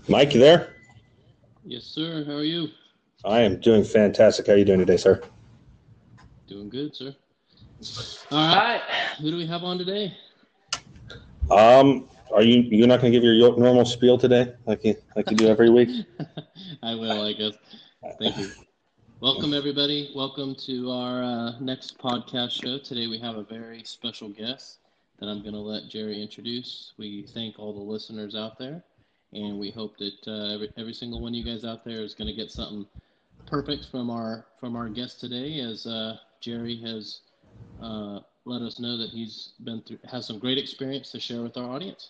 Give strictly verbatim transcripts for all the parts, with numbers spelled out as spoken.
Mike, you there? Yes, sir. How are you? I am doing fantastic. How are you doing today, sir? Doing good, sir. All right. Who do we have on today? Um, are you you're not going to give your yo- normal spiel today, like you like you do every week? I will, I guess. Thank you. Welcome, everybody. Welcome to our uh, next podcast show. Today we have a very special guest that I'm going to let Jerry introduce. We thank all the listeners out there, and we hope that uh, every, every single one of you guys out there is going to get something perfect from our from our guest today, as uh, Jerry has uh, let us know that he's been through has some great experience to share with our audience.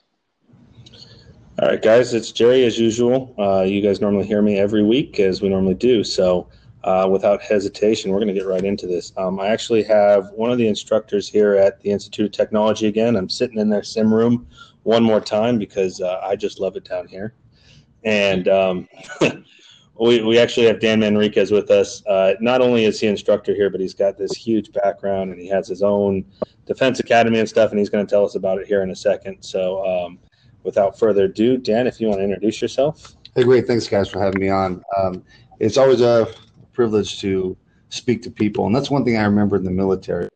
All right, guys, it's Jerry as usual. Uh, you guys normally hear me every week as we normally do. So, uh, without hesitation, we're going to get right into this. Um, I actually have one of the instructors here at the Institute of Technology again. I'm sitting in their sim room one more time because uh, I just love it down here. And um, we, we actually have Dan Manriquez with us. Uh, not only is he instructor here, but he's got this huge background and he has his own defense academy and stuff, and he's going to tell us about it here in a second. So um, without further ado, Dan, if you want to introduce yourself. Hey, great. Thanks, guys, for having me on. Um, it's always a privilege to speak to people, and that's one thing I remember in the military,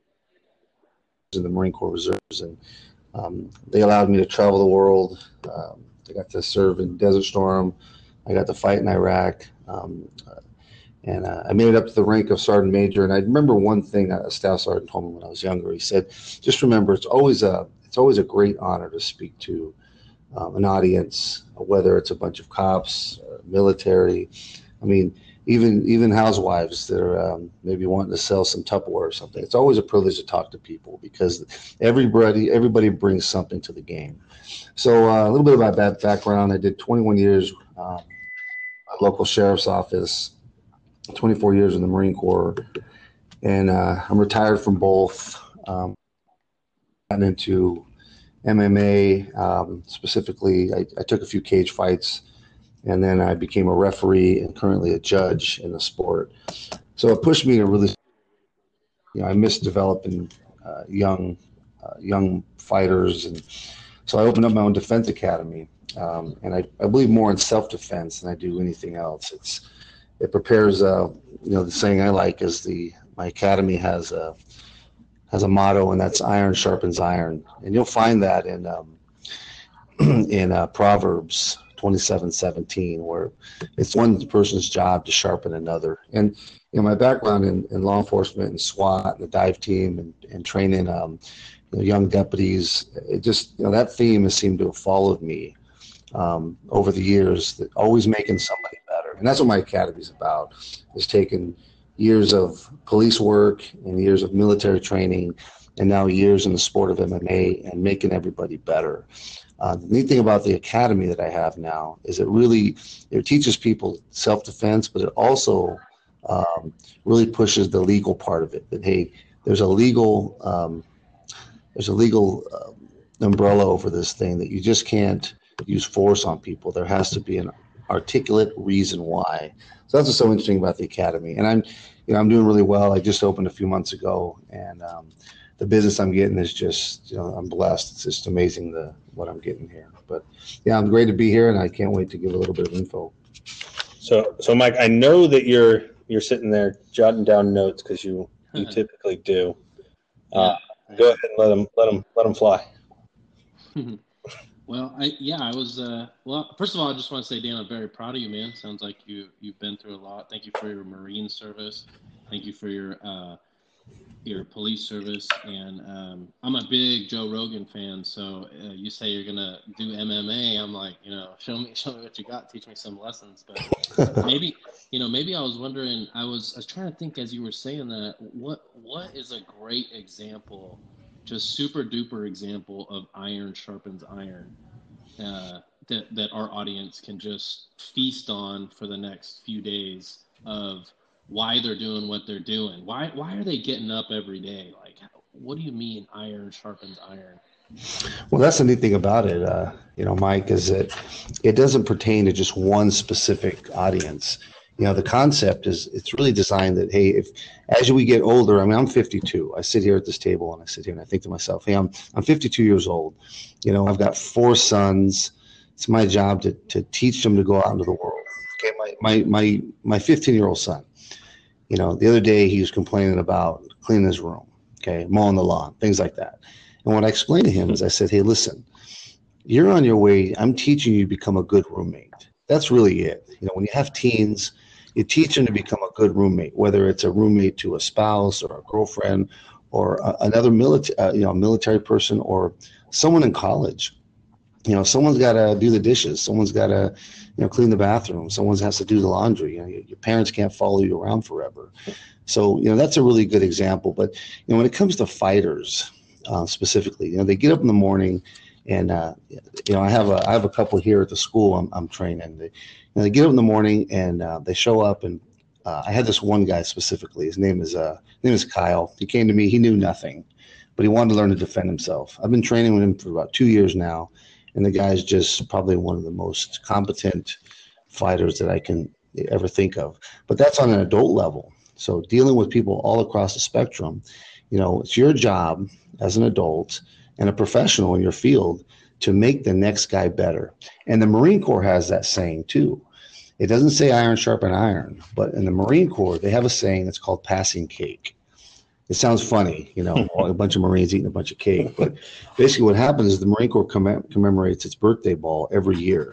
in the Marine Corps Reserves, and um, they allowed me to travel the world. Um, I got to serve in Desert Storm. I got to fight in Iraq, um, uh, and uh, I made it up to the rank of sergeant major. And I remember one thing a staff sergeant told me when I was younger. He said, "Just remember, it's always a it's always a great honor to speak to um, an audience, whether it's a bunch of cops, uh, military. I mean, even even housewives that are um, maybe wanting to sell some Tupperware or something. It's always a privilege to talk to people because everybody everybody brings something to the game." So uh, a little bit about that background. I did twenty-one years um, at local sheriff's office, twenty-four years in the Marine Corps, and uh, I'm retired from both. Um, gotten into M M A, um, specifically, I, I took a few cage fights, and then I became a referee and currently a judge in the sport. So it pushed me to really, you know, I miss developing uh, young, uh, young fighters, and so I opened up my own defense academy, um, and I, I believe more in self-defense than I do anything else. It's it prepares, uh, you know, the saying I like is the my academy has a has a motto, and that's iron sharpens iron, and you'll find that in um, in uh, Proverbs twenty-seven seventeen, where it's one person's job to sharpen another. And you know, my background in, in law enforcement and SWAT and the dive team and, and training um, you know, young deputies, it just you know that theme has seemed to have followed me um, over the years. That always making somebody better, and that's what my academy is about. Is taking years of police work and years of military training, and now years in the sport of M M A, and making everybody better. Uh, the neat thing about the academy that I have now is it really it teaches people self-defense, but it also um, really pushes the legal part of it. That hey, there's a legal um, there's a legal uh, umbrella over this thing that you just can't use force on people. There has to be an articulate reason why. So that's what's so interesting about the academy. And I'm, you know, I'm doing really well. I just opened a few months ago, and um, the business I'm getting is just, you know, I'm blessed. It's just amazing the what I'm getting here. But yeah, I'm great to be here, and I can't wait to give a little bit of info. So, so Mike, I know that you're you're sitting there jotting down notes because you you typically do. Uh, Yeah. go ahead and let them let them let them fly. Well, I yeah, I was. Uh, well, first of all, I just want to say, Dan, I'm very proud of you, man. Sounds like you you've been through a lot. Thank you for your Marine service. Thank you for your uh, your police service. And um, I'm a big Joe Rogan fan. So uh, you say you're gonna do M M A. I'm like, you know, show me show me what you got. Teach me some lessons. But maybe you know, maybe I was wondering. I was I was trying to think as you were saying that. What what is a great example? Just super duper example of iron sharpens iron uh, that that our audience can just feast on for the next few days of why they're doing what they're doing. Why why are they getting up every day? Like, what do you mean iron sharpens iron? Well, that's the neat thing about it, uh, you know, Mike, is that it doesn't pertain to just one specific audience. You know, the concept is it's really designed that, hey, if as we get older, I mean, I'm fifty-two. I sit here at this table and I sit here and I think to myself, hey, I'm I'm fifty-two years old. You know, I've got four sons. It's my job to to teach them to go out into the world. Okay, my my my my fifteen year old son. You know, the other day he was complaining about cleaning his room, okay, mowing the lawn, things like that. And what I explained to him is I said, hey, listen, you're on your way. I'm teaching you to become a good roommate. That's really it. You know, when you have teens, you teach them to become a good roommate, whether it's a roommate to a spouse or a girlfriend or a, another military, uh, you know, military person or someone in college. You know, someone's got to do the dishes. Someone's got to, you know, clean the bathroom. Someone has to do the laundry. You know, your, your parents can't follow you around forever. So, you know, that's a really good example. But, you know, when it comes to fighters uh, specifically, you know, they get up in the morning and, uh, you know, I have a I have a couple here at the school I'm, I'm training. They, you know, they get up in the morning and uh, they show up. And uh, I had this one guy specifically. His name is uh, his name is Kyle. He came to me. He knew nothing, but he wanted to learn to defend himself. I've been training with him for about two years now. And the guy's just probably one of the most competent fighters that I can ever think of. But that's on an adult level. So dealing with people all across the spectrum, you know, it's your job as an adult and a professional in your field to make the next guy better. And the Marine Corps has that saying too. It doesn't say iron sharpen iron, but in the Marine Corps, they have a saying that's called passing cake. It sounds funny, you know, a bunch of Marines eating a bunch of cake. But basically what happens is the Marine Corps comm- commemorates its birthday ball every year.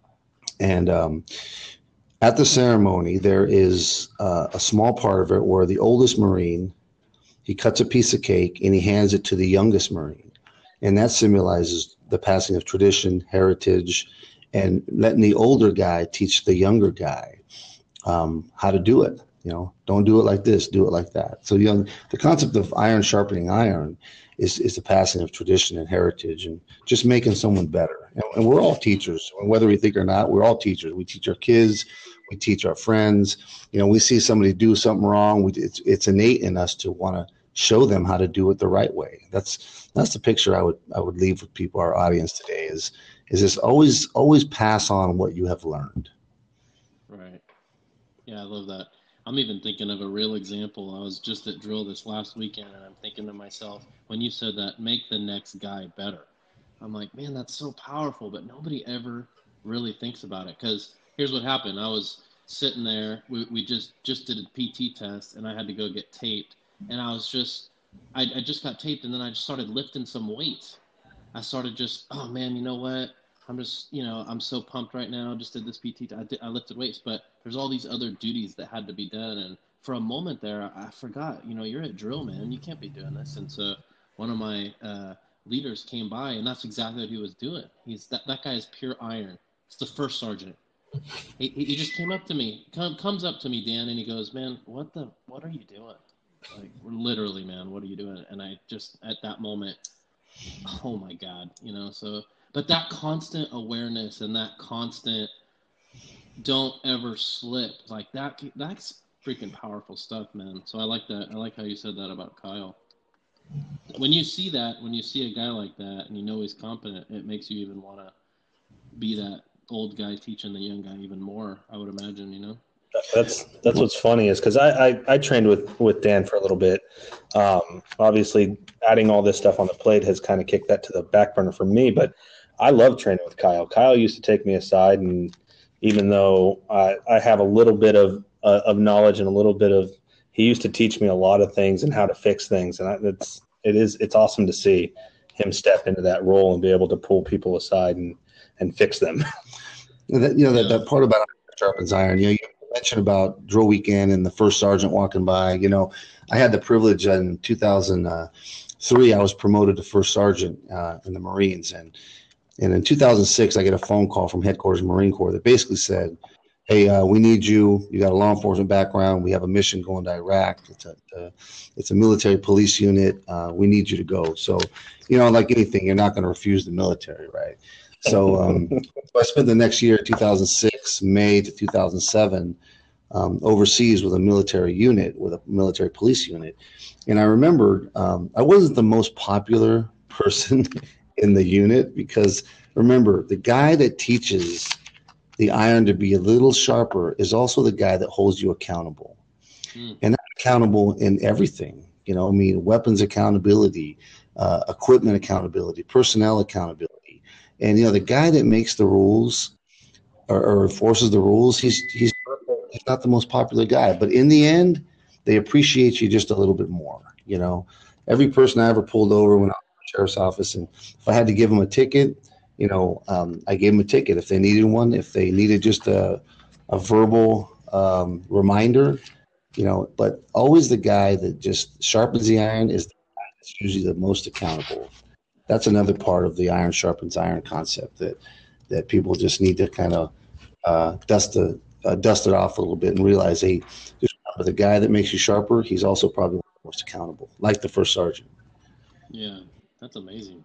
And um, at the ceremony, there is uh, a small part of it where the oldest Marine, he cuts a piece of cake and he hands it to the youngest Marine. And that symbolizes the passing of tradition, heritage, and letting the older guy teach the younger guy um, how to do it. You know, don't do it like this, do it like that. So, you know, the concept of iron sharpening iron is, is the passing of tradition and heritage and just making someone better. And, and we're all teachers. Whether we think or not, we're all teachers. We teach our kids. We teach our friends. You know, we see somebody do something wrong. We, it's, it's innate in us to want to show them how to do it the right way. That's that's the picture I would I would leave with people, our audience today is, is this always, always pass on what you have learned. Right. Yeah, I love that. I'm even thinking of a real example. I was just at drill this last weekend, and I'm thinking to myself, when you said that, make the next guy better. I'm like, man, that's so powerful, but nobody ever really thinks about it. Because here's what happened. I was sitting there. We, we just, just did a P T test, and I had to go get taped. And I was just, I, I just got taped, and then I just started lifting some weights. I started just, oh, man, you know what? I'm just, you know, I'm so pumped right now. Just did this P T. I, did, I lifted weights, but there's all these other duties that had to be done. And for a moment there, I, I forgot, you know, you're at drill, man. You can't be doing this. And so one of my uh, leaders came by, and that's exactly what he was doing. He's that, that guy is pure iron. It's the first sergeant. He, he just came up to me, come, comes up to me, Dan, and he goes, man, what the, what are you doing? Like, literally, man, what are you doing? And I just, at that moment, oh my God, you know, so. But that constant awareness and that constant don't ever slip, like that, that's freaking powerful stuff, man. So I like that. I like how you said that about Kyle. When you see that, when you see a guy like that and you know he's competent, it makes you even want to be that old guy teaching the young guy even more, I would imagine, you know? That's that's what's funny is because I, I, I trained with, with Dan for a little bit. Um, obviously, adding all this stuff on the plate has kind of kicked that to the back burner for me, but I love training with Kyle. Kyle used to take me aside, and even though I, I have a little bit of uh, of knowledge and a little bit of, he used to teach me a lot of things and how to fix things, and I, it's it is it's awesome to see him step into that role and be able to pull people aside and, and fix them. You know, that, you know that, that part about sharpens iron. You know, you mentioned about drill weekend and the first sergeant walking by. You know, I had the privilege in two thousand three. I was promoted to first sergeant uh, in the Marines, and And in two thousand six, I get a phone call from headquarters of Marine Corps that basically said, hey, uh, we need you. You got a law enforcement background. We have a mission going to Iraq. It's a, uh, it's a military police unit. Uh, we need you to go. So, you know, like anything, you're not going to refuse the military, right? So, um, so I spent the next year, two thousand six, May to two thousand seven, um, overseas with a military unit, with a military police unit. And I remembered um, I wasn't the most popular person in the unit because, remember, the guy that teaches the iron to be a little sharper is also the guy that holds you accountable. Mm. And that's accountable in everything. You know, I mean, weapons accountability, uh, equipment accountability, personnel accountability. And you know, the guy that makes the rules or, or enforces the rules, he's he's he's not the most popular guy, but in the end, they appreciate you just a little bit more. You know, every person I ever pulled over when I was in the sheriff's office, and if I had to give them a ticket, you know, um, I gave them a ticket if they needed one. If they needed just a a verbal um, reminder, you know, but always the guy that just sharpens the iron is the guy that's usually the most accountable. That's another part of the iron sharpens iron concept that that people just need to kind of uh, dust the uh, dust it off a little bit and realize, hey, just remember the guy that makes you sharper, he's also probably the most accountable, like the first sergeant. Yeah, that's amazing.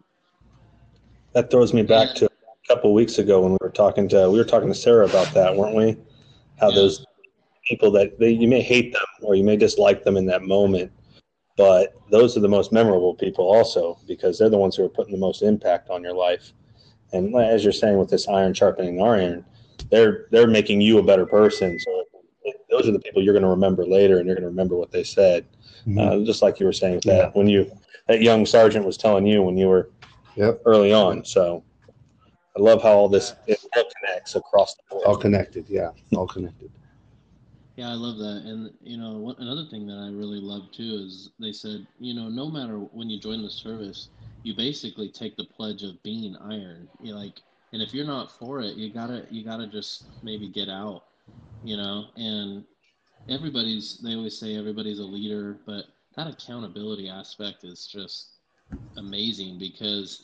That throws me back to a couple of weeks ago when we were talking to we were talking to Sarah about that, weren't we? How Yeah. those people that they, you may hate them or you may dislike them in that moment, but those are the most memorable people also because they're the ones who are putting the most impact on your life. And as you're saying with this iron sharpening iron, they're they're making you a better person. So those are the people you're going to remember later, and you're going to remember what they said. Mm-hmm. Uh, just like you were saying with Yeah. that when you that young sergeant was telling you when you were Yep. early on. So I love how all this it all connects across the board. All connected. Yeah. All connected. Yeah, I love that. And, you know, one, another thing that I really love too is they said, you know, no matter when you join the service, you basically take the pledge of being iron. You like, and if you're not for it, you gotta, you gotta just maybe get out, you know, and everybody's, they always say everybody's a leader, but that accountability aspect is just amazing because,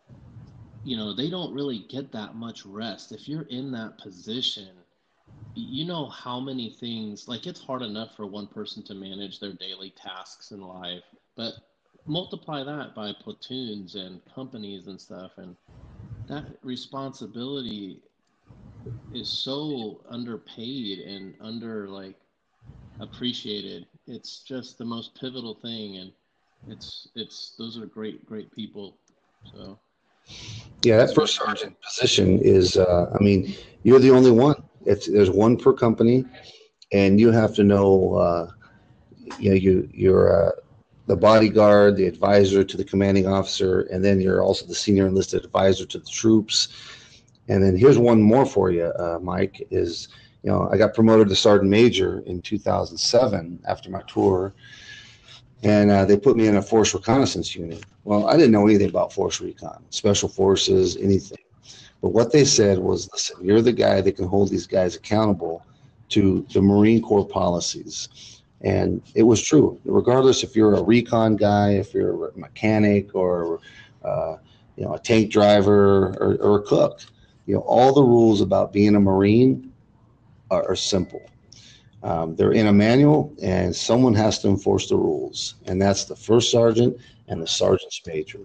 you know, they don't really get that much rest. If you're in that position, you know how many things, like it's hard enough for one person to manage their daily tasks in life, but multiply that by platoons and companies and stuff, and that responsibility is so underpaid and under like appreciated. It's just the most pivotal thing, and it's it's those are great great people. So Yeah, that first sergeant position is, uh, I mean, you're the only one. It's there's one per company, and you have to know, uh, you know, you you're uh, the bodyguard, the advisor to the commanding officer, and then you're also the senior enlisted advisor to the troops. And then here's one more for you, uh, Mike. Is you know I got promoted to sergeant major in two thousand seven after my tour, and uh, they put me in a force reconnaissance unit. Well, I didn't know anything about force recon, special forces, anything. But what they said was, listen, you're the guy that can hold these guys accountable to the Marine Corps policies. And it was true. Regardless if you're a recon guy, if you're a mechanic or uh, you know, a tank driver or, or a cook, you know, all the rules about being a Marine are, are simple. Um, they're in a manual, and someone has to enforce the rules, and that's the first sergeant and the sergeant's major.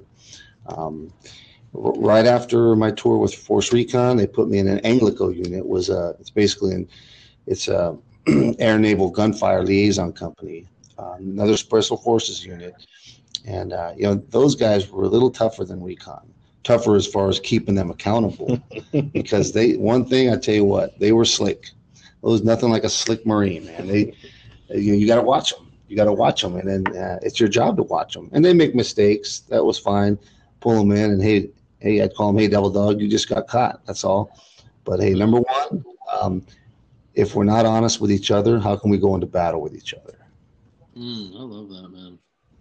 Um, right after my tour with Force Recon, they put me in an Anglico unit. It was a, it's basically an, it's a air naval gunfire liaison company, uh, another special forces unit, and uh, you know those guys were a little tougher than Recon. Tougher as far as keeping them accountable, because they one thing I tell you what, they were slick. It was nothing like a slick Marine, man. They, you, you got to watch them. You got to watch them, and then uh, it's your job to watch them. And they make mistakes. That was fine. Pull them in, and hey, hey, I'd call them, hey, devil dog, you just got caught. That's all. But hey, number one, um, if we're not honest with each other, how can we go into battle with each other? mm, I love that, man.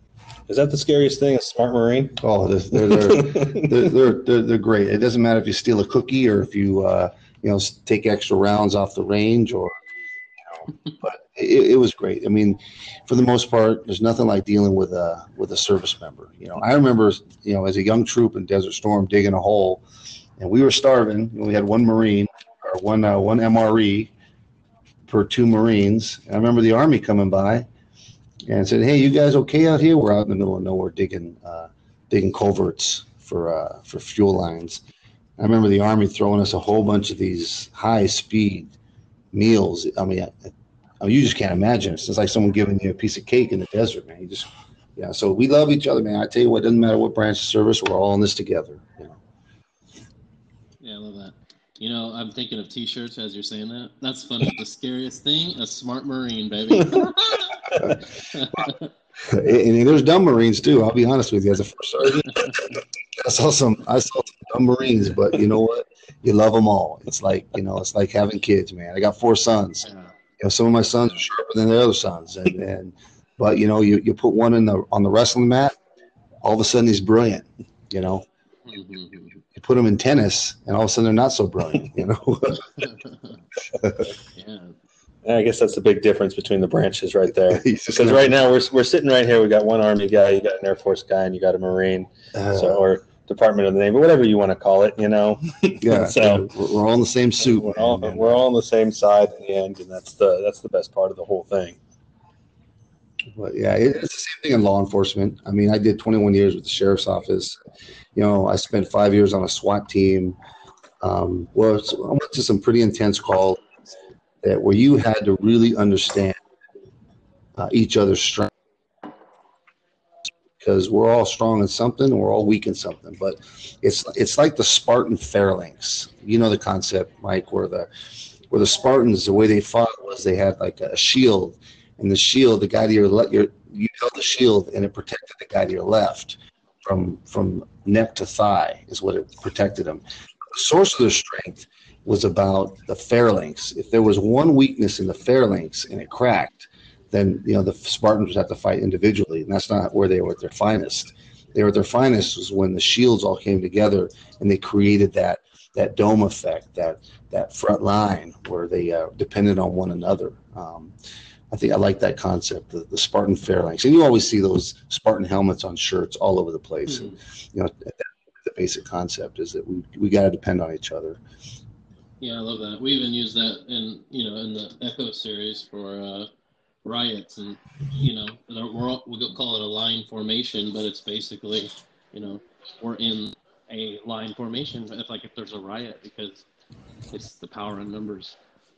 Is that the scariest thing, a smart Marine? Oh, they're they're they're, they're, they're, they're great. It doesn't matter if you steal a cookie or if you uh, you know take extra rounds off the range, or you know. But it, it was great. I mean, for the most part, there's nothing like dealing with a with a service member. You know, I remember you know as a young troop in Desert Storm digging a hole, and we were starving. We had one Marine or one uh, one M R E per two Marines. And I remember the Army coming by and said, "Hey, you guys okay out here? We're out in the middle of nowhere digging uh, digging culverts for uh, for fuel lines." I remember the Army throwing us a whole bunch of these high speed meals. I mean, I, I mean, you just can't imagine. It's just like someone giving you a piece of cake in the desert, man. You just yeah. So we love each other, man. I tell you what, it doesn't matter what branch of service, we're all in this together. You know. Yeah, I love that. You know, I'm thinking of T-shirts as you're saying that. That's funny. The scariest thing, a smart Marine, baby. And there's dumb Marines too. I'll be honest with you. As a first sergeant, I saw some. I saw some some Marines, but you know what? You love them all. It's like, you know, it's like having kids, man. I got four sons. Yeah. You know, some of my sons are sharper than the other sons, and, and but you know, you, you put one in the on the wrestling mat, all of a sudden he's brilliant. You know, Mm-hmm. you put them in tennis, and all of a sudden they're not so brilliant. You know. Yeah. Yeah, I guess that's the big difference between the branches right there. He's just Because gonna- right now we're we're sitting right here. We got one Army guy, you got an Air Force guy, and you got a Marine, uh, so or Department of the Navy, whatever you want to call it. You know, yeah, so we're, we're all in the same suit. we're all man. we're all on the same side in the end, and that's the that's the best part of the whole thing. But yeah, it, it's the same thing in law enforcement. I mean, I did twenty-one years with the sheriff's office. You know, I spent five years on a SWAT team. Um, well, I went to some pretty intense calls that where you had to really understand uh, each other's strength, because we're all strong in something and we're all weak in something. But it's it's like the Spartan phalanx. You know the concept, Mike, where the where the Spartans, the way they fought was they had like a shield, and the shield, the guy to your left, your you held the shield and it protected the guy to your left from from neck to thigh is what it protected him. The source of their strength was about the phalanx. If there was one weakness in the phalanx and it cracked, then you know the Spartans would have to fight individually, and that's not where they were at their finest. They were at their finest was when the shields all came together and they created that that dome effect, that that front line where they uh, depended on one another. Um, I think I like that concept, the, the Spartan phalanx, and you always see those Spartan helmets on shirts all over the place. Mm-hmm. And, you know, that, the basic concept is that we we got to depend on each other. Yeah, I love that. We even use that in you know in the Echo series for uh, riots, and you know we're all, we'll call it a line formation, but it's basically you know we're in a line formation if like if there's a riot because it's the power in numbers.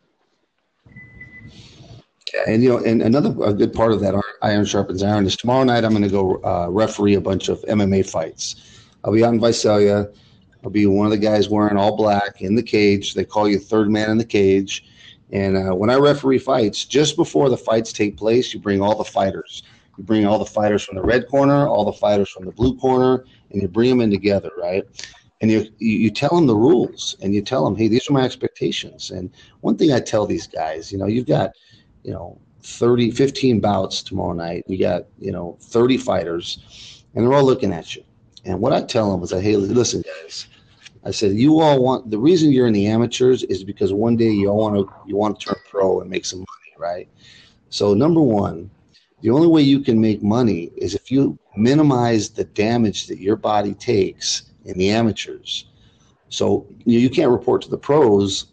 Yeah, and you know, and another a good part of that iron sharpens iron is tomorrow night I'm going to go uh, referee a bunch of M M A fights. I'll be out in Visalia. I'll be one of the guys wearing all black in the cage. They call you third man in the cage. And uh, when I referee fights, just before the fights take place, you bring all the fighters. You bring all the fighters from the red corner, all the fighters from the blue corner, and you bring them in together, right? And you, you you tell them the rules, and you tell them, hey, these are my expectations. And one thing I tell these guys, you know, you've got, you know, thirty, fifteen bouts tomorrow night. You got, you know, thirty fighters, and they're all looking at you. And what I tell them is, that, hey, listen, guys, I said, you all want, the reason you're in the amateurs is because one day you all want to, you want to turn pro and make some money, right? So number one, the only way you can make money is if you minimize the damage that your body takes in the amateurs. So you, you can't report to the pros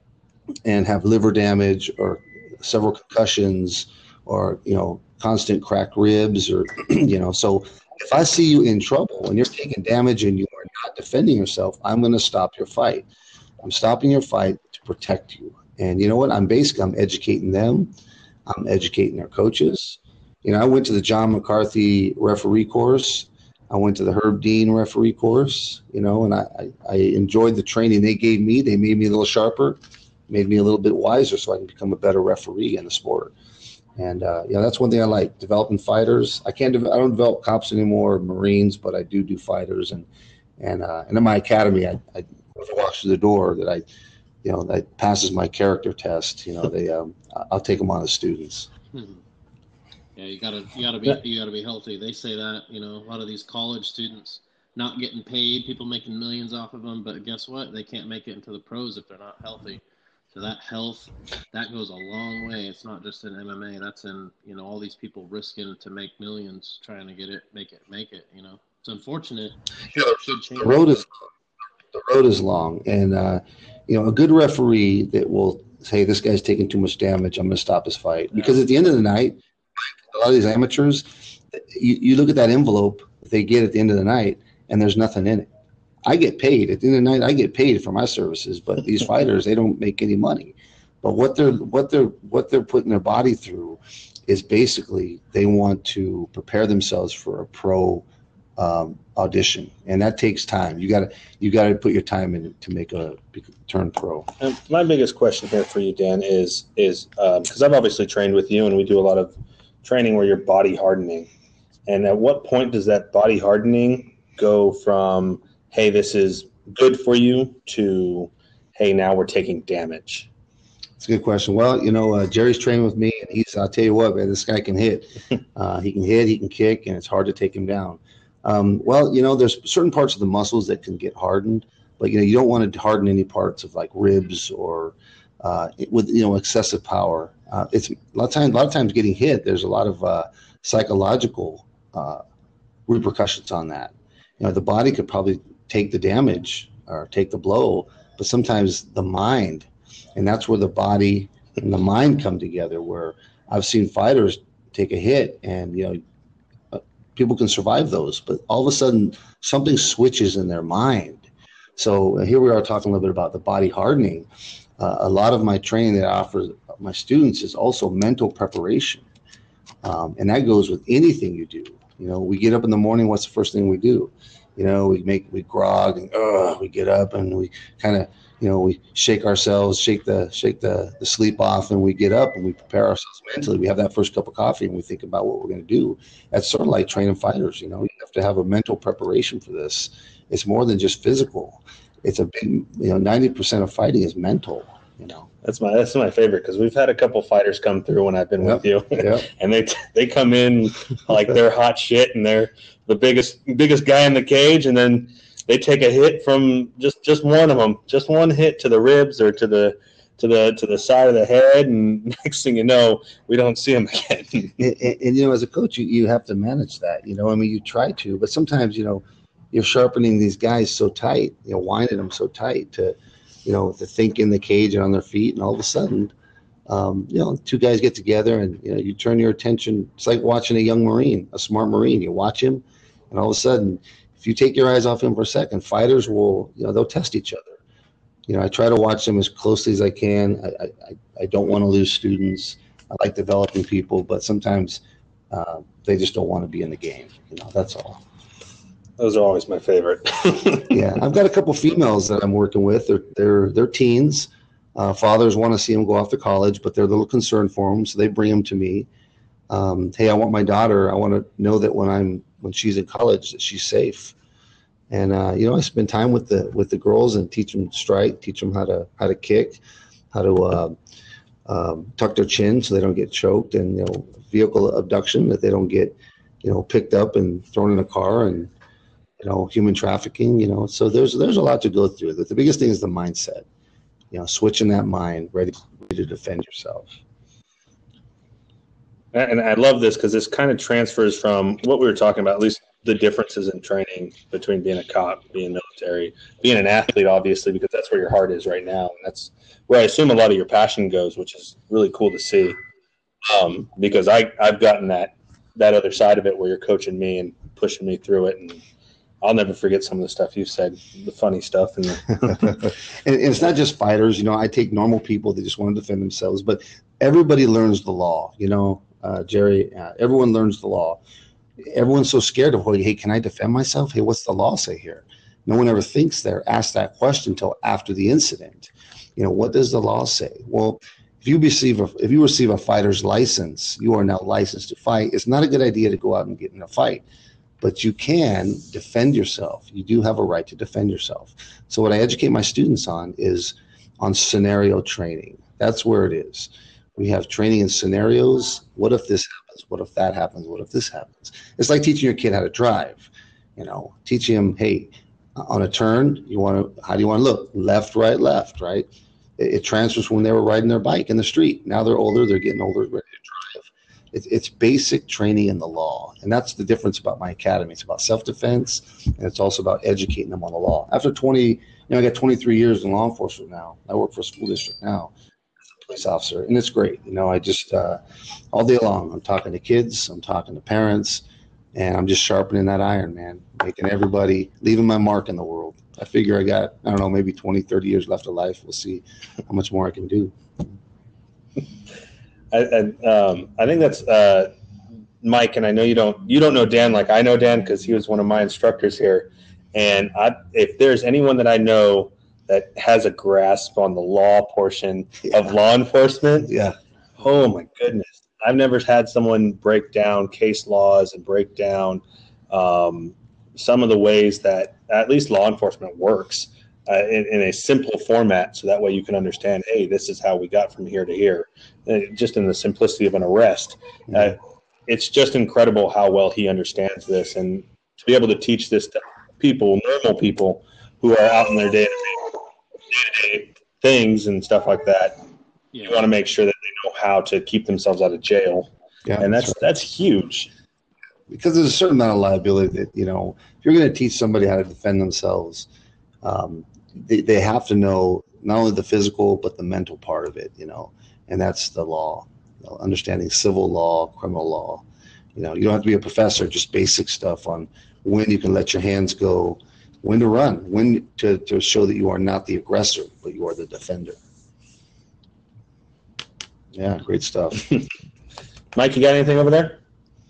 and have liver damage or several concussions or, you know, constant cracked ribs or, you know, so if I see you in trouble and you're taking damage and you are not defending yourself, I'm going to stop your fight. I'm stopping your fight to protect you. And you know what? I'm basically, I'm educating them. I'm educating their coaches. You know, I went to the John McCarthy referee course. I went to the Herb Dean referee course, you know, and I, I, I enjoyed the training they gave me. They made me a little sharper, made me a little bit wiser so I can become a better referee in the sport. And, uh, yeah, that's one thing I like, developing fighters. I can't, de- I don't develop cops anymore, Marines, but I do do fighters. And, and, uh, and in my academy, I, I, if I walk through the door that I, you know, that passes my character test, you know, they, um, I'll take them on as students. Hmm. Yeah, you gotta, you gotta be, you gotta be healthy. They say that, you know, a lot of these college students not getting paid, people making millions off of them, but guess what? They can't make it into the pros if they're not healthy. So that health, that goes a long way. It's not just in M M A. That's in, you know, all these people risking to make millions trying to get it, make it, make it, you know. It's unfortunate. Yeah, Should change. The road is the road is long, and uh, you know, a good referee that will say this guy's taking too much damage, I'm going to stop his fight. Because at the end of the night, a lot of these amateurs, you, you look at that envelope that they get at the end of the night, and there's nothing in it. I get paid at the end of the night. I get paid for my services, but these fighters, they don't make any money. But what they're what they're what they're putting their body through is basically they want to prepare themselves for a pro um, audition, and that takes time. You got to you got to put your time in to make a turn pro. Um, my biggest question here for you, Dan, is is because um, I've obviously trained with you, and we do a lot of training where you're body hardening. And at what point does that body hardening go from, hey, this is good for you to, hey, now we're taking damage? It's a good question. Well, you know, uh, Jerry's training with me, and he's, I'll tell you what, man, this guy can hit. Uh, he can hit, he can kick, and it's hard to take him down. Um, well, you know, there's certain parts of the muscles that can get hardened, but, you know, you don't want to harden any parts of like ribs or uh, with, you know, excessive power. Uh, it's a lot of times, a lot of times getting hit, there's a lot of uh, psychological uh, repercussions on that. You know, the body could probably take the damage or take the blow, but sometimes the mind, and that's where the body and the mind come together, where I've seen fighters take a hit and, you know, uh, people can survive those, but all of a sudden something switches in their mind. So uh, here we are talking a little bit about the body hardening. Uh, a lot of my training that I offer my students is also mental preparation. Um, and that goes with anything you do. You know, we get up in the morning, what's the first thing we do? You know, we make, we grog and uh, we get up and we kind of, you know, we shake ourselves, shake the shake the, the sleep off, and we get up and we prepare ourselves mentally. We have that first cup of coffee and we think about what we're going to do. That's sort of like training fighters. You know, you have to have a mental preparation for this. It's more than just physical. It's a big, you know, ninety percent of fighting is mental. You know, that's my that's my favorite, because we've had a couple fighters come through when I've been yep, with you, yep. and they they come in like they're hot shit and they're the biggest biggest guy in the cage, and then they take a hit from just, just one of them, just one hit to the ribs or to the to the to the side of the head, and next thing you know, we don't see them again. and, and, and you know, as a coach, you, you have to manage that. You know, I mean, you try to, but sometimes, you know, you're sharpening these guys so tight, you know, winding them so tight to, you know, to think in the cage and on their feet, and all of a sudden, um, you know, two guys get together and, you know, you turn your attention. It's like watching a young Marine, a smart Marine. You watch him, and all of a sudden, if you take your eyes off him for a second, fighters will, you know, they'll test each other. You know, I try to watch them as closely as I can. I I, I don't want to lose students. I like developing people, but sometimes uh, they just don't want to be in the game. You know, that's all. Those are always my favorite. Yeah, I've got a couple females that I'm working with. They're they're they're teens. Uh, fathers want to see them go off to college, but they're a little concerned for them, so they bring them to me. Um, hey, I want my daughter. I want to know that when I'm when she's in college, that she's safe. And uh, you know, I spend time with the with the girls and teach them strike, teach them how to how to kick, how to uh, um, tuck their chin so they don't get choked, and, you know, vehicle abduction, that they don't get, you know, picked up and thrown in a car, and, you know, human trafficking. You know, so there's there's a lot to go through. The biggest thing is the mindset. You know, switching that mind, ready, ready to defend yourself. And I love this because this kind of transfers from what we were talking about, at least the differences in training between being a cop, being military, being an athlete, obviously, because that's where your heart is right now. And that's where I assume a lot of your passion goes, which is really cool to see. Um, because I, I've gotten that, that other side of it where you're coaching me and pushing me through it. And I'll never forget some of the stuff you've said, the funny stuff. And, the and it's not just fighters. You know, I take normal people that just want to defend themselves, but everybody learns the law, you know. Uh, Jerry, uh, everyone learns the law. Everyone's so scared of, hey, can I defend myself? Hey, what's the law say here? No one ever thinks they're asked that question until after the incident. You know, what does the law say? Well, if you receive a, if you receive a fighter's license, you are now licensed to fight. It's not a good idea to go out and get in a fight, but you can defend yourself. You do have a right to defend yourself. So what I educate my students on is on scenario training. That's where it is. We have training in scenarios. What if this happens? What if that happens? What if this happens? It's like teaching your kid how to drive. You know, teaching him, hey, on a turn, you want to, how do you want to look? Left, right, left, right? It, it transfers from when they were riding their bike in the street. Now they're older, they're getting older, ready to drive. It's, it's basic training in the law. And that's the difference about my academy. It's about self-defense, and it's also about educating them on the law. After twenty, you know, I got twenty-three years in law enforcement now. I work for a school district now. Police officer, and it's great. You know, I just uh, all day long I'm talking to kids, I'm talking to parents, and I'm just sharpening that iron, man, making everybody, leaving my mark in the world. I figure I got, I don't know, maybe twenty, thirty years left of life. We'll see how much more I can do. I, I, um, I think that's uh, Mike, and I know you don't you don't know Dan like I know Dan, because he was one of my instructors here. And I, if there's anyone that I know that has a grasp on the law portion yeah. of law enforcement, yeah. oh my goodness. I've never had someone break down case laws and break down um, some of the ways that at least law enforcement works. uh, in, in a simple format, so that way you can understand, hey, this is how we got from here to here, uh, just in the simplicity of an arrest. Uh, it's just incredible how well he understands this, and to be able to teach this to people, normal people who are out in their day-to-day things and stuff like that. Yeah. You want to make sure that they know how to keep themselves out of jail. Yeah, and that's that's, right. that's huge. Because there's a certain amount of liability that, you know, if you're going to teach somebody how to defend themselves, um, they, they have to know not only the physical, but the mental part of it, you know, and that's the law, you know, understanding civil law, criminal law. You know, you don't have to be a professor, just basic stuff on when you can let your hands go, when to run, when to, to show that you are not the aggressor, but you are the defender. Yeah, great stuff. Mike, you got anything over there?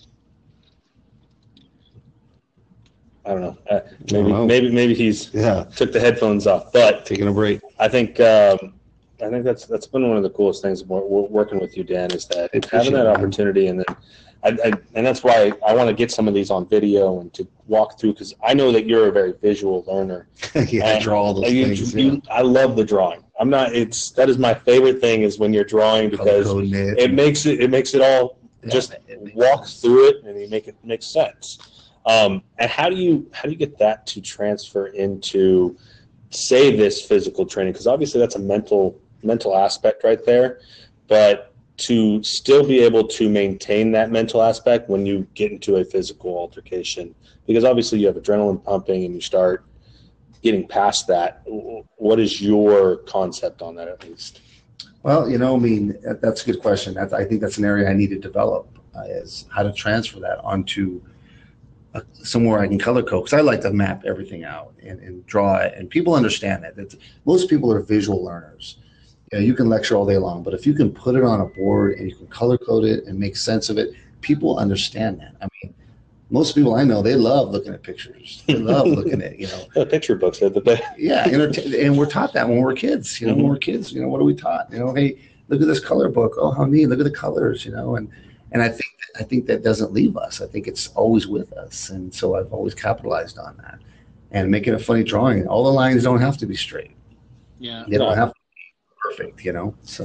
I don't know. Uh, maybe, don't know. maybe, maybe he's yeah. took the headphones off. But taking a break. I think, um, I think that's that's been one of the coolest things about working with you, Dan, is that having that opportunity, and then, I, I, and that's why I want to get some of these on video and to walk through, because I know that you're a very visual learner. yeah, I draw all those you, things. You, yeah. I love the drawing. I'm not. It's that is my favorite thing, is when you're drawing, because it, it makes it it makes it all yeah, just it walks through it, and you make it make sense. Um, and how do you how do you get that to transfer into, say, this physical training? Because obviously that's a mental mental aspect right there, but to still be able to maintain that mental aspect when you get into a physical altercation, because obviously you have adrenaline pumping and you start getting past that. What is your concept on that, at least? Well, you know, I mean, that's a good question. That's, I think that's an area I need to develop, uh, is how to transfer that onto uh, somewhere I can color code, because I like to map everything out and, and draw it, and people understand that. That's, most people are visual learners. You know, you can lecture all day long, but if you can put it on a board and you can color code it and make sense of it, people understand that. I mean, most people I know, they love looking at pictures. They love looking at, you know. The picture books are the best. Yeah, and we're taught that when we're kids. You know, mm-hmm. when we're kids, you know, what are we taught? You know, hey, look at this color book. Oh, how neat! Look at the colors. You know, and and I think I think that doesn't leave us. I think it's always with us, and so I've always capitalized on that and making a funny drawing. All the lines don't have to be straight. Yeah, they don't have to be perfect. You know, so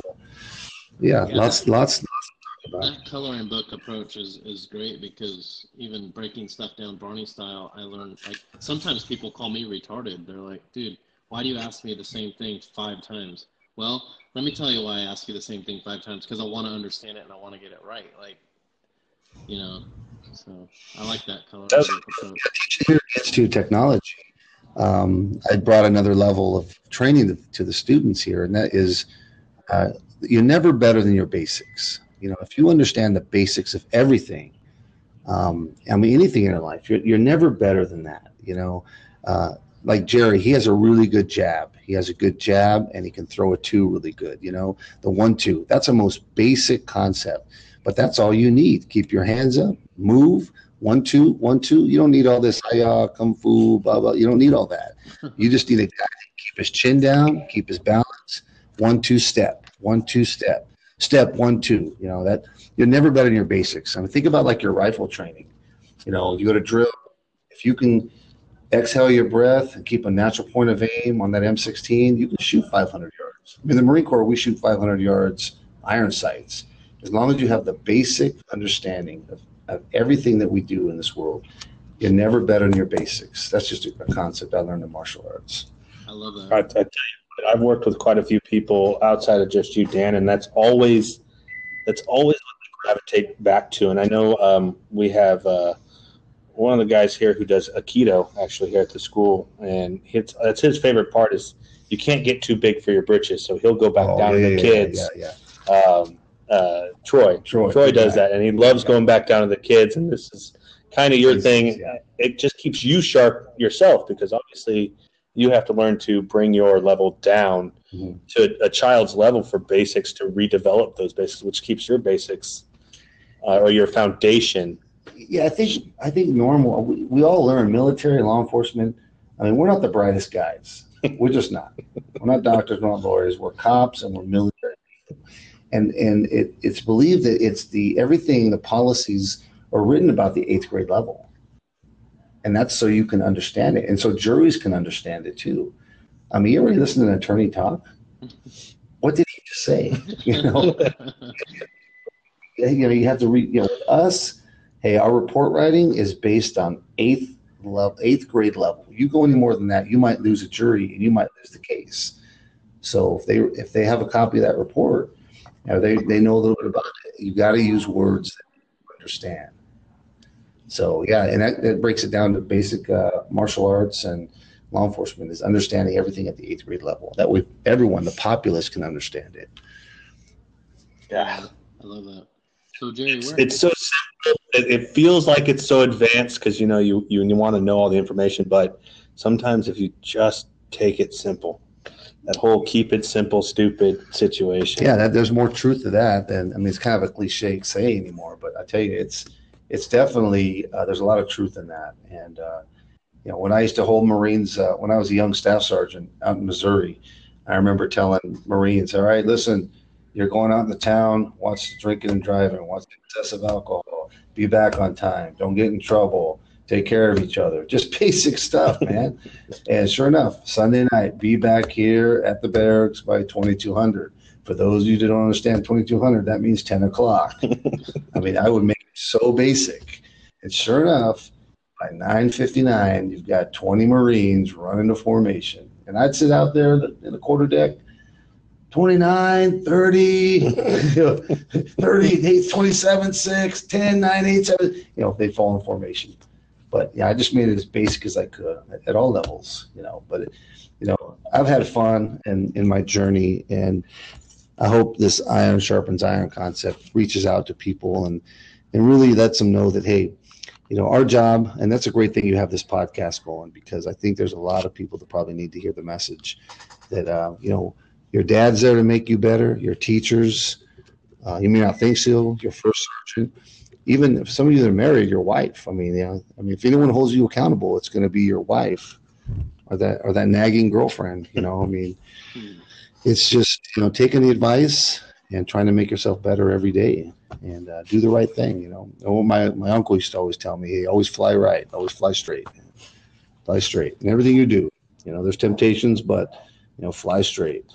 yeah, yeah lots, lots, lots. That coloring book approach is, is great, because even breaking stuff down Barney style, I learned, like, sometimes people call me retarded. They're like, dude, why do you ask me the same thing five times? Well, let me tell you why I ask you the same thing five times, because I want to understand it and I want to get it right. Like, you know, so I like that coloring book approach. Teaching gets to technology. Um, I brought another level of training to, to the students here, and that is uh, you're never better than your basics. You know, if you understand the basics of everything, um, I mean, anything in your life, you're, you're never better than that. You know, uh, like Jerry, he has a really good jab. He has a good jab, and he can throw a two really good. You know, the one, two, that's a most basic concept, but that's all you need. Keep your hands up, move, one, two, one, two. You don't need all this hiya, kung fu, blah, blah. You don't need all that. You just need to keep his chin down, keep his balance, one, two, step, one, two, step. Step one, two, you know, that you're never better than your basics. I mean, think about like your rifle training. You know, you go to drill, if you can exhale your breath and keep a natural point of aim on that M sixteen, you can shoot five hundred yards. I mean, the Marine Corps, we shoot five hundred yards iron sights. As long as you have the basic understanding of, of everything that we do in this world, you're never better than your basics. That's just a concept I learned in martial arts. I love that. I, I tell you, I've worked with quite a few people outside of just you, Dan, and that's always that's always what they gravitate back to. And I know um, we have uh, one of the guys here who does Aikido actually here at the school, and it's that's his favorite part is you can't get too big for your britches, so he'll go back oh, down yeah, to the yeah, kids. Yeah, yeah. Um, uh, Troy, Troy, Troy does that, and he loves yeah. going back down to the kids. And this is kind of your thing. Yeah. It just keeps you sharp yourself, because obviously you have to learn to bring your level down mm-hmm. to a child's level for basics, to redevelop those basics, which keeps your basics uh, or your foundation. Yeah, I think I think normal. We, we all learn military, law enforcement. I mean, we're not the brightest guys. We're just not. We're not doctors, we're not lawyers. We're cops and we're military. And and it, it's believed that it's the everything, the policies are written about the eighth grade level. And that's so you can understand it. And so juries can understand it too. I mean, you ever listen to an attorney talk? What did he just say? You know, you know, you have to read. You know, us. Hey, our report writing is based on eighth level, eighth grade level. You go any more than that, you might lose a jury and you might lose the case. So if they if they have a copy of that report, you know, they they know a little bit about it. You got to use words that you understand. So yeah, and that, that breaks it down to basic uh, martial arts and law enforcement is understanding everything at the eighth grade level. That way, everyone, the populace, can understand it. Yeah, I love that. So Jerry, where it's so simple. It, it feels like it's so advanced because you know you you, you want to know all the information, but sometimes if you just take it simple, that whole keep it simple, stupid situation. Yeah, that, there's more truth to that than I mean, it's kind of a cliche say anymore, but I tell you, it's it's definitely uh, there's a lot of truth in that. And uh, you know, when I used to hold Marines, uh, when I was a young staff sergeant out in Missouri, I remember telling Marines, "All right, listen." You're going out in the town, watch the drinking and driving, watch the excessive alcohol, be back on time, don't get in trouble, take care of each other. Just basic stuff, man. And sure enough, Sunday night, be back here at the barracks by twenty-two hundred. For those of you that don't understand twenty-two hundred, that means ten o'clock. I mean, I would make it so basic. And sure enough, by nine fifty-nine, you've got twenty Marines running to formation. And I'd sit out there in the quarter deck, twenty-nine, thirty, thirty, twenty-seven, six, ten, nine, eight, seven, you know, they fall in formation. But yeah, I just made it as basic as I could at, at all levels, you know, but, it, you know, I've had fun in, in my journey, and I hope this iron sharpens iron concept reaches out to people and, and really lets them know that, hey, you know, our job, and that's a great thing you have this podcast going, because I think there's a lot of people that probably need to hear the message that, uh, you know, your dad's there to make you better. Your teachers, uh, you may not think so. Your first sergeant, even if some of you that are married, your wife. I mean, you know, I mean, if anyone holds you accountable, it's going to be your wife, or that or that nagging girlfriend. You know, I mean, it's just you know taking the advice and trying to make yourself better every day and uh, do the right thing. You know, oh, my my uncle used to always tell me, "Hey, always fly right, always fly straight, fly straight in everything you do." You know, there's temptations, but you know, fly straight.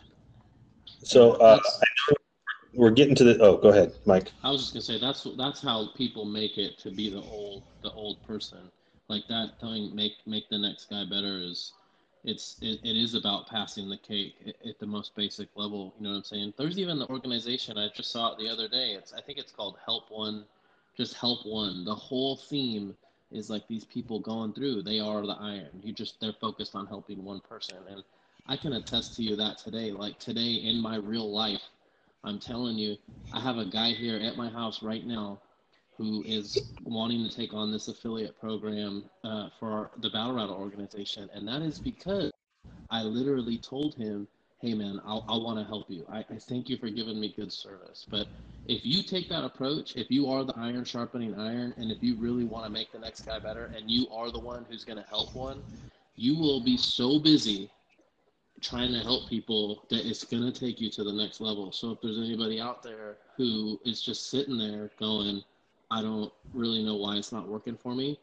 So uh, I know we're getting to the. Oh, go ahead, Mike. I was just gonna say that's that's how people make it to be the old the old person like that. Telling make make the next guy better is it's it, it is about passing the cake at, at the most basic level. You know what I'm saying? There's even the organization I just saw it the other day. It's I think it's called Help One, just Help One. The whole theme is like these people going through. They are the iron. You just they're focused on helping one person and. I can attest to you that today, like today in my real life, I'm telling you, I have a guy here at my house right now who is wanting to take on this affiliate program uh, for our, the Battle Rattle organization. And that is because I literally told him, hey, man, I'll, I want to help you. I, I thank you for giving me good service. But if you take that approach, if you are the iron sharpening iron, and if you really want to make the next guy better, and you are the one who's going to help one, you will be so busy trying to help people that it's going to take you to the next level. So if there's anybody out there who is just sitting there going, I don't really know why it's not working for me,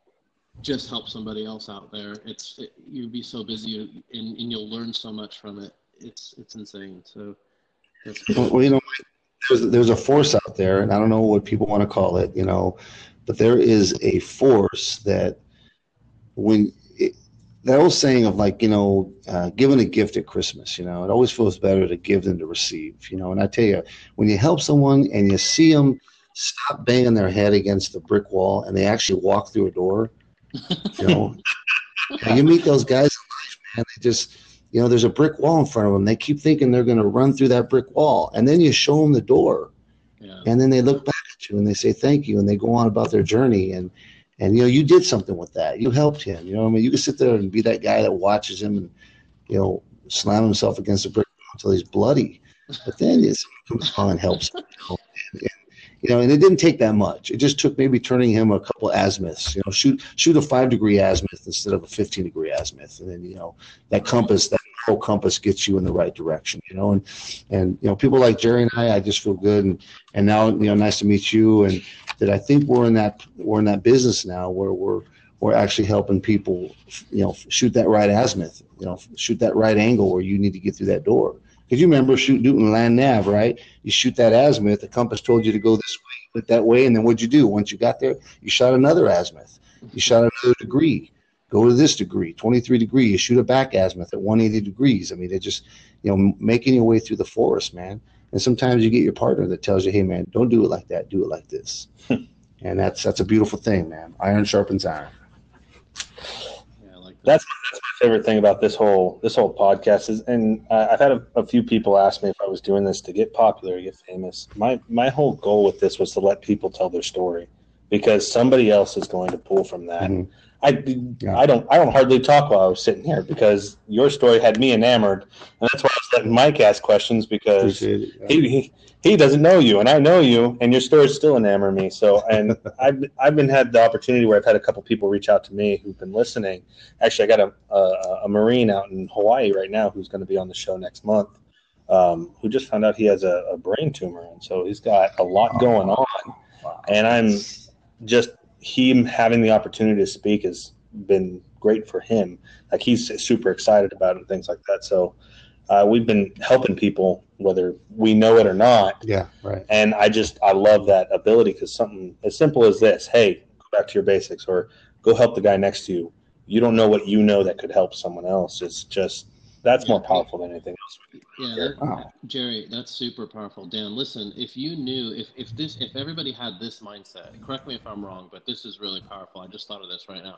just help somebody else out there. It's it, you'd be so busy and, and you'll learn so much from it. It's it's insane. So that's cool. Well, you know, there's, there's a force out there, and I don't know what people want to call it, you know, but there is a force that when it, that old saying of like, you know, uh, giving a gift at Christmas, you know, it always feels better to give than to receive, you know. And I tell you, when you help someone and you see them stop banging their head against the brick wall and they actually walk through a door, you know, you meet those guys in life, man, they just, you know, there's a brick wall in front of them. They keep thinking they're going to run through that brick wall. And then you show them the door. Yeah. And then they look back at you and they say thank you and they go on about their journey. And, and you know, you did something with that. You helped him. You know what I mean? You can sit there and be that guy that watches him and, you know, slam himself against the brick wall until he's bloody. But then someone comes along and helps him. You know? And, and, you know, and it didn't take that much. It just took maybe turning him a couple azimuths, you know, shoot shoot a five degree azimuth instead of a fifteen degree azimuth. And then, you know, that compass, that whole compass gets you in the right direction, you know, and, and, you know, people like Jerry and I, I just feel good. And, and now, you know, nice to meet you. And that I think we're in that, we're in that business now where we're, or actually helping people, you know, shoot that right azimuth, you know, shoot that right angle where you need to get through that door. Because you remember shoot Newton land nav, right? You shoot that azimuth, the compass told you to go this way, went that way, and then what'd you do? Once you got there, you shot another azimuth. You shot another degree. Go to this degree, twenty-three degree. You shoot a back azimuth at one hundred eighty degrees. I mean, it just, you know, making your way through the forest, man. And sometimes you get your partner that tells you, hey, man, don't do it like that. Do it like this. And that's that's a beautiful thing, man. Iron sharpens iron. Yeah, I like that. That's that's my favorite thing about this whole this whole podcast is, and uh, I've had a, a few people ask me if I was doing this to get popular, get famous. My my whole goal with this was to let people tell their story, because somebody else is going to pull from that. Mm-hmm. I, Yeah. I don't I don't hardly talk while I was sitting here, because your story had me enamored, and that's why I was letting Mike ask questions, because Appreciate it. Yeah. he, he he doesn't know you and I know you, and your stories still enamor me. So, and I've I've been had the opportunity where I've had a couple people reach out to me who've been listening. Actually, I got a a, a Marine out in Hawaii right now who's going to be on the show next month, um, who just found out he has a, a brain tumor, and so he's got a lot going on, and I'm just. Him having the opportunity to speak has been great for him. Like, he's super excited about it and things like that. So uh, we've been helping people, whether we know it or not. Yeah, right. And I just, I love that ability, because something as simple as this, hey, go back to your basics, or go help the guy next to you. You don't know what you know that could help someone else. It's just, that's more powerful than anything else. Yeah, that, Wow. Jerry, that's super powerful. Dan, listen, if you knew, if, if this, if everybody had this mindset, correct me if I'm wrong, but this is really powerful. I just thought of this right now.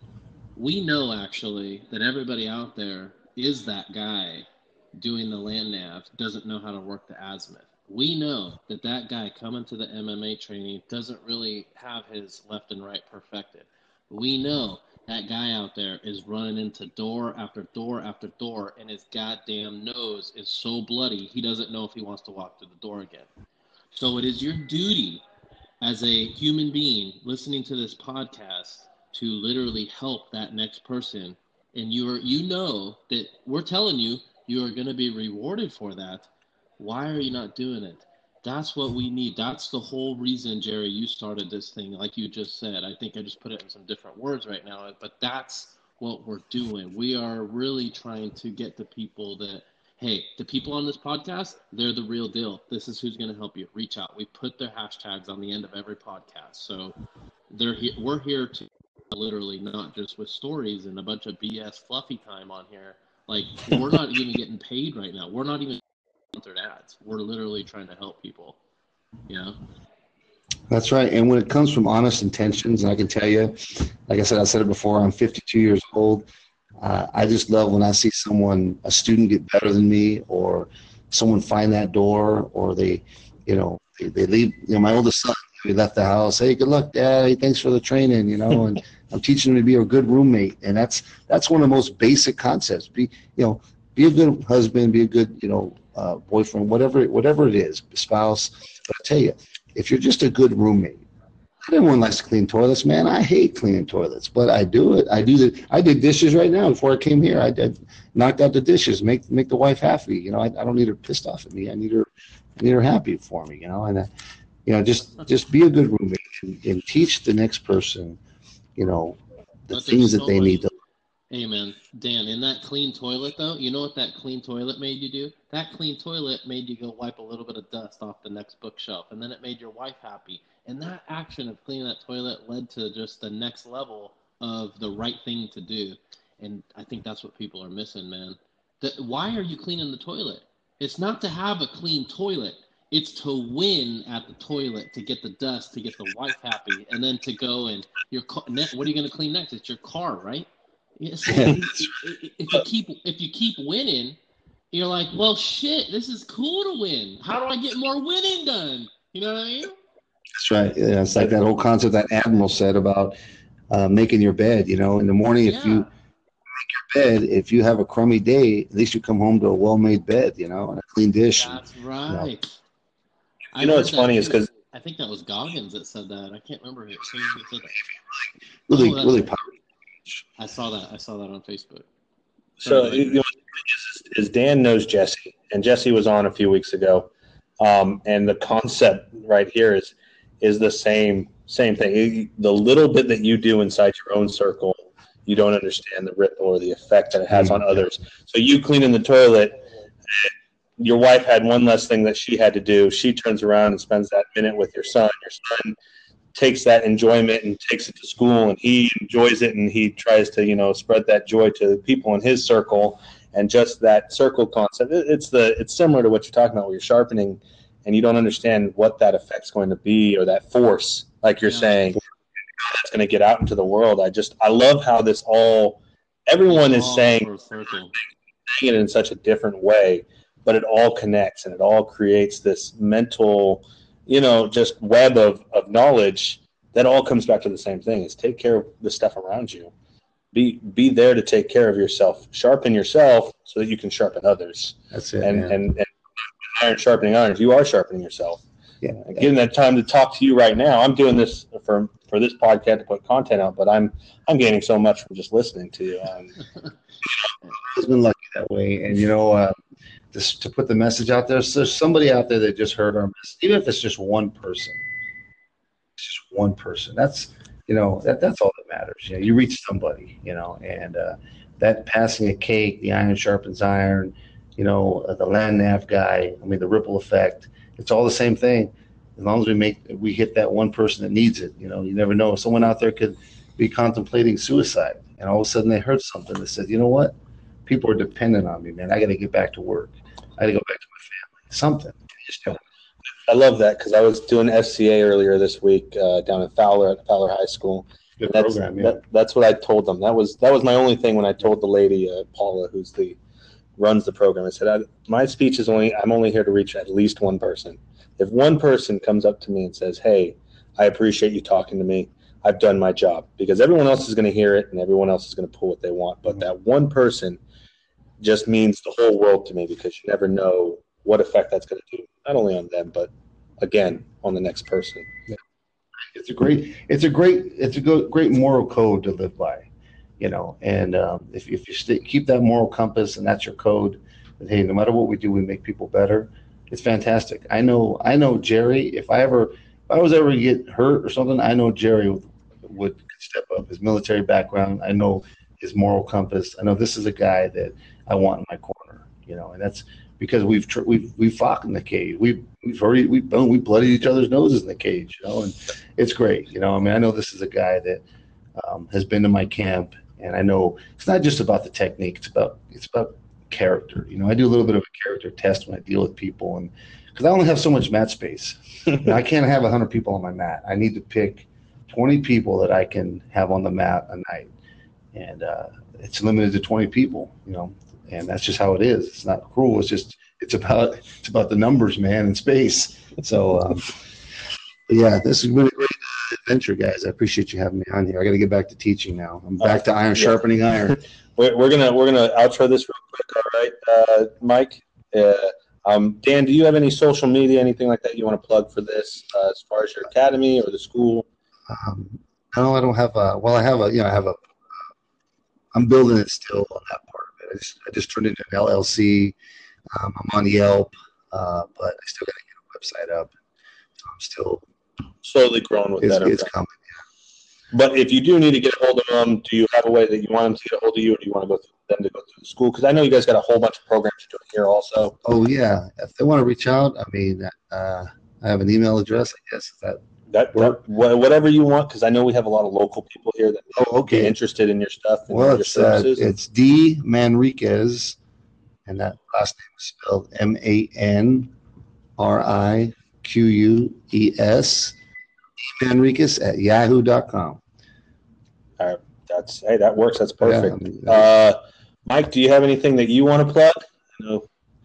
We know actually that everybody out there is that guy doing the land nav, doesn't know how to work the azimuth. We know that that guy coming to the M M A training doesn't really have his left and right perfected. We know that guy out there is running into door after door after door, and his goddamn nose is so bloody, he doesn't know if he wants to walk through the door again. So it is your duty as a human being listening to this podcast to literally help that next person. And you're, you know that we're telling you, you are going to be rewarded for that. Why are you not doing it? That's what we need. That's the whole reason, Jerry, you started this thing, like you just said. I think I just put it in some different words right now, but that's what we're doing. We are really trying to get the people that, hey, the people on this podcast, they're the real deal. This is who's going to help you. Reach out. We put their hashtags on the end of every podcast. So they're here. We're here to literally, not just with stories and a bunch of B S fluffy time on here. Like, we're not even getting paid right now. We're not even sponsored ads. We're literally trying to help people, you know? That's right. And when it comes from honest intentions, and I can tell you, like I said, I said it before, I'm fifty-two years old. Uh, I just love when I see someone, a student, get better than me, or someone find that door, or they, you know, they, they leave. You know, my oldest son, he left the house. Hey, good luck, Dad. Hey, thanks for the training. You know, and I'm teaching him to be a good roommate, and that's that's one of the most basic concepts. Be, you know, be a good husband, be a good, you know, uh, boyfriend, whatever, whatever it is, spouse. But I tell you, if you're just a good roommate, everyone likes to clean toilets, man. I hate cleaning toilets, but I do it. I do the. I did dishes right now before I came here. I did knocked out the dishes, make make the wife happy. You know, I, I don't need her pissed off at me. I need her, I need her happy for me. You know, and uh, you know, just just be a good roommate and, and teach the next person, you know, the But there's things that so they much- need to. Hey, man, Dan, in that clean toilet, though, you know what that clean toilet made you do? That clean toilet made you go wipe a little bit of dust off the next bookshelf, and then it made your wife happy. And that action of cleaning that toilet led to just the next level of the right thing to do. And I think that's what people are missing, man. That, why are you cleaning the toilet? It's not to have a clean toilet. It's to win at the toilet, to get the dust, to get the wife happy, and then to go and your car, what are you going to clean next? It's your car, right? Yeah, so if you keep if you keep winning, you're like, well, shit, this is cool to win. How do I get more winning done? You know what I mean? That's right. Yeah, it's like that whole concept that Admiral said about uh, making your bed. You know, in the morning, if Yeah. you bed, if you have a crummy day, at least you come home to a well-made bed, you know, and a clean dish. That's right. You know what's funny is because I think that was Goggins that said that. I can't remember who, who said that. Really, Oh, that's really right. powerful. I saw that. I saw that on Facebook. So Sorry, you know, is, is Dan knows Jesse, and Jesse was on a few weeks ago, um, and the concept right here is is the same Same thing. The little bit that you do inside your own circle, you don't understand the ripple or the effect that it has on others. So you cleaning the toilet, your wife had one less thing that she had to do. She turns around and spends that minute with your son. Your son takes that enjoyment and takes it to school, and he enjoys it, and he tries to, you know, spread that joy to the people in his circle. And just that circle concept, it's the it's similar to what you're talking about, where you're sharpening, and you don't understand what that effect's going to be, or that force, like you're yeah. saying, that's going to get out into the world. I just I love how this all everyone it's is saying, saying it in such a different way, but it all connects, and it all creates this mental, you know, just web of, of knowledge that all comes back to the same thing: is take care of the stuff around you. Be be there to take care of yourself. Sharpen yourself so that you can sharpen others. That's it. And man. and, and iron sharpening iron. You are sharpening yourself. Yeah. And getting that time to talk to you right now. I'm doing this for for this podcast to put content out, but I'm I'm gaining so much from just listening to you. Um, I've been lucky that way, and you know, uh, just to put the message out there. So there's somebody out there that just heard our message, even if it's just one person. It's just one person. That's you know that that's all that matters. You know, you reach somebody, you know, and uh, that passing a cake, the iron sharpens iron. You know, uh, the land nav guy. I mean, the ripple effect. It's all the same thing. As long as we make we hit that one person that needs it. You know, you never know. Someone out there could be contemplating suicide, and all of a sudden they heard something that said, you know what? People are dependent on me, man. I got to get back to work. I got to go back to my family. Something. Just do it. I love that, because I was doing F C A earlier this week uh, down in Fowler at Fowler High School. Good that's, program, yeah. That, that's what I told them. That was that was my only thing when I told the lady, uh, Paula, who's the runs the program. I said, I, my speech is only I'm only here to reach at least one person. If one person comes up to me and says, hey, I appreciate you talking to me, I've done my job, because everyone else is going to hear it and everyone else is going to pull what they want. But mm-hmm. that one person just means the whole world to me, because you never know what effect that's going to do, not only on them, but again, on the next person. Yeah. It's a great, it's a great, it's a good, great moral code to live by, you know, and um, if, if you stay, keep that moral compass and that's your code, that, hey, no matter what we do, we make people better. It's fantastic. I know, I know Jerry, if I ever, if I was ever to get hurt or something, I know Jerry would, would step up. His military background, I know his moral compass. I know this is a guy that I want in my corner, you know, and that's because we've tr- we've we've fought in the cage. We've we've already we we bloodied each other's noses in the cage, you know, and it's great, you know. I mean, I know this is a guy that um, has been to my camp, and I know it's not just about the technique. It's about it's about character. You know, I do a little bit of a character test when I deal with people, and because I only have so much mat space, you know, I can't have a hundred people on my mat. I need to pick twenty people that I can have on the mat a night, and uh, it's limited to twenty people, you know. And that's just how it is. It's not cruel. It's just it's about it's about the numbers, man, and space. So, um, yeah, this has been a great adventure, guys. I appreciate you having me on here. I got to get back to teaching now. I'm back uh, to iron yeah. sharpening iron. We're, we're gonna we're gonna outro this real quick. All right, uh, Mike. Uh, um, Dan, do you have any social media, anything like that you want to plug for this, uh, as far as your academy or the school? Um, no, I don't have a. Well, I have a. You know, I have a. I'm building it still on that part. I just, I just turned it into an L L C. Um, I'm on Yelp, uh, but I still got to get a website up. So I'm still slowly growing with it's, that. It's coming, yeah. But if you do need to get a hold of them, do you have a way that you want them to get a hold of you, or do you want to go through them to go through the school? Because I know you guys got a whole bunch of programs you're doing here also. Oh, yeah. If they want to reach out, I mean, uh, I have an email address, I guess. That That, that whatever you want, because I know we have a lot of local people here that oh, okay. are interested in your stuff and well, your it's, services. Uh, it's D Manriquez, and that last name is spelled M A N R I Q U E S. D Manriquez at yahoo dot com. All right, that's hey, that works. That's perfect. Yeah, I mean, uh, Mike, do you have anything that you want to plug? No.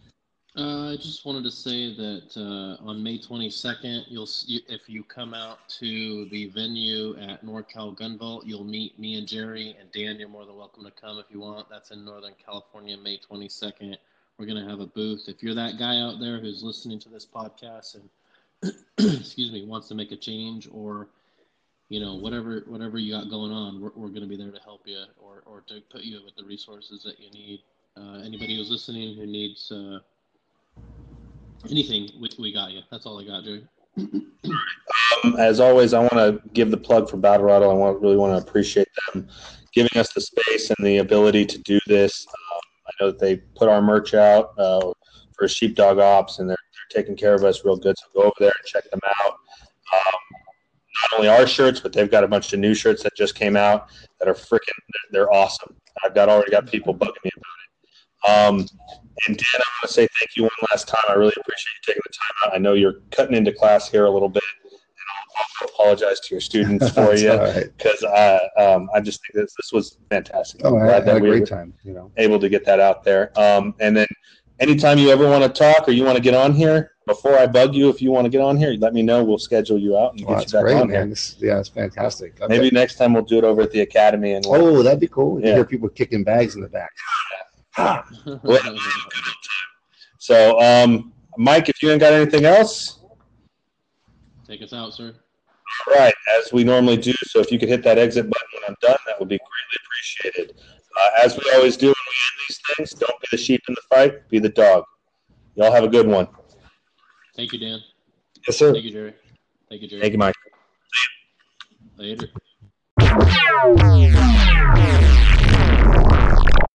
Uh, I just wanted to say that uh, on May twenty-second, you'll you, if you come out to the venue at NorCal Gun Vault, you'll meet me and Jerry and Dan. You're more than welcome to come if you want. That's in Northern California, May twenty-second. We're gonna have a booth. If you're that guy out there who's listening to this podcast and excuse me wants to make a change, or you know whatever whatever you got going on, we're we're gonna be there to help you or or to put you with the resources that you need. Uh, anybody who's listening who needs uh, anything, we, we got you. That's all I got, Jerry. Um, as always, I want to give the plug for Battle Rattle. I want really want to appreciate them giving us the space and the ability to do this. Um, I know that they put our merch out uh, for Sheepdog Ops, and they're, they're taking care of us real good. So go over there and check them out. Um, not only our shirts, but they've got a bunch of new shirts that just came out that are freaking, they're, they're awesome. I've got already got people bugging me about it. Um, and Dan, I want to say thank you one last time. I really appreciate you taking the time out. I know you're cutting into class here a little bit. And I'll apologize to your students for you because right. I, um, I just think this, this was fantastic. Oh, I'm I had, glad had that a we great were time. You know, able to get that out there. Um, and then anytime you ever want to talk or you want to get on here, before I bug you, if you want to get on here, let me know. We'll schedule you out and well, get you back great, on man. here. This, yeah, it's fantastic. Okay. Maybe next time we'll do it over at the academy. And we'll, oh, that'd be cool. You yeah. hear people kicking bags in the back. So, um, Mike, if you ain't got anything else, take us out, sir. All right, as we normally do. So if you could hit that exit button when I'm done, that would be greatly appreciated. Uh, as we always do when we end these things, don't be the sheep in the fight, be the dog. Y'all have a good one. Thank you, Dan. Yes, sir. Thank you, Jerry. Thank you, Jerry. Thank you, Mike. Later.